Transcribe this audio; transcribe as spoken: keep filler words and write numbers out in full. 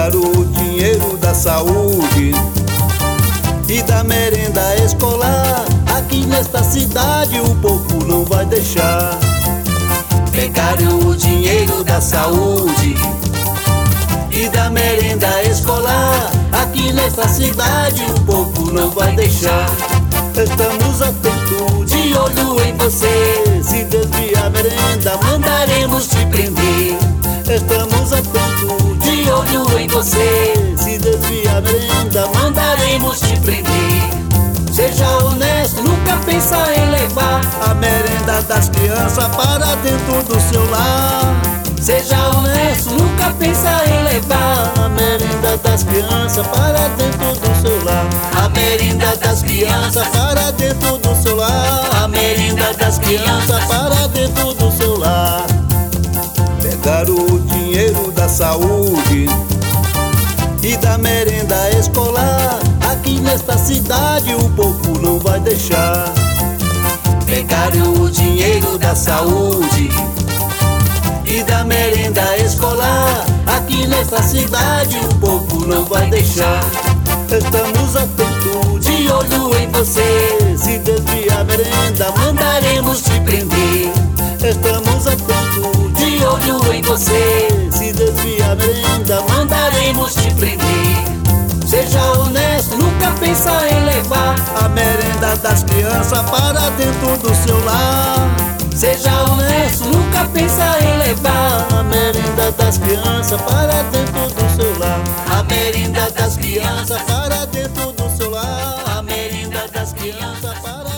Pegar o dinheiro da saúde e da merenda escolar, aqui nesta cidade o povo não vai deixar. Pegaram o dinheiro da saúde e da merenda escolar, aqui nesta cidade o povo não vai deixar. Estamos atentos, de olho em você, se desviar a merenda mandaremos te prender. Estamos atentos, de olho em você, se desviar a merenda mandaremos te prender. Seja honesto, nunca pensa em levar a merenda das crianças para dentro do seu lar. Seja honesto, nunca pensa em levar a merenda das crianças para dentro do seu lar. A merenda das crianças para dentro do seu lar. A merenda das crianças para dentro do seu lar. Pegar o dinheiro da saúde e da merenda escolar, aqui nesta cidade o povo não vai deixar. Pegaram o dinheiro da saúde e da merenda escolar, aqui nesta cidade o povo não vai deixar. Estamos atentos, de olho em você, se desviar a merenda mandaremos te prender. Estamos atentos, de olho em você, se desviar a merenda mandaremos te prender. Seja honesto, nunca pensa em levar a merenda das crianças para dentro do seu lar. Seja honesto, nunca pensa em levar a merenda das crianças para dentro do seu lar. A merenda das crianças para dentro do seu lar. A merenda das crianças para